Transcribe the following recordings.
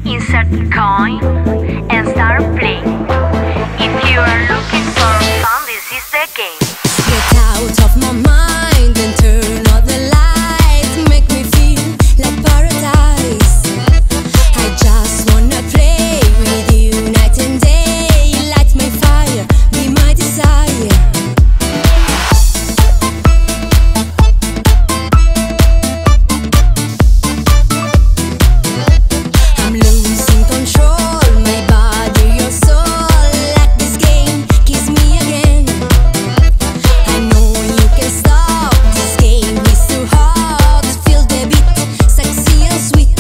Insert coin and start playing. If you are looking for fun, this is the game. Get out of my mind and turn out the lights. Make me feel like paradise. I just wanna play with you night and day. Light my fire, be my desire. I'm losing control, my body, your soul. Like this game, kiss me again. I know you can stop, this game is too hot. Feel the beat, sexy and sweet.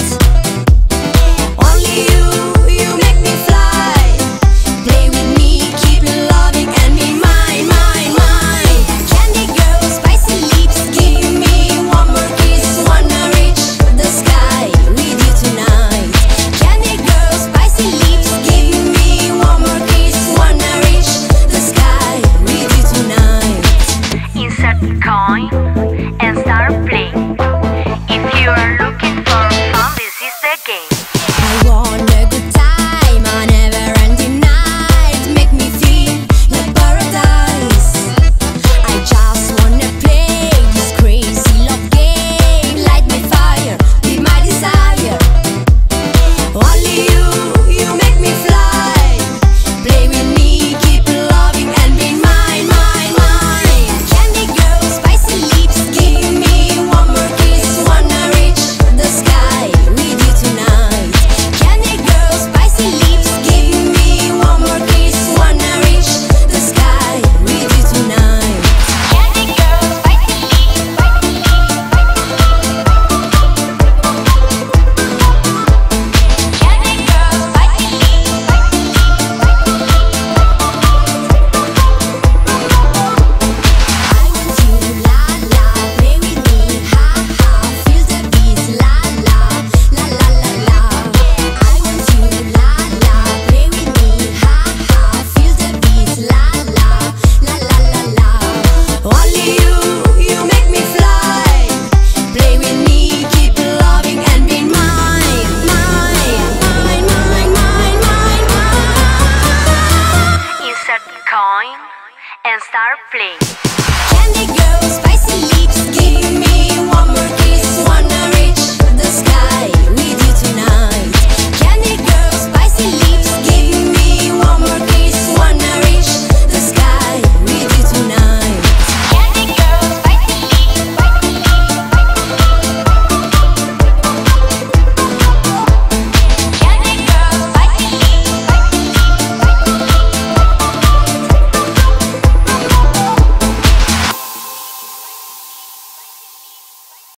Only you make me fly. Play with me, keep loving and be mine, mine, mine. Candy girl, spicy lips, give me one more kiss. Wanna reach the sky with you tonight. Candy girl, spicy lips, give me one more kiss. Wanna reach the sky with you tonight. Insert coin and start playing. If you are looking for fun, this is the game.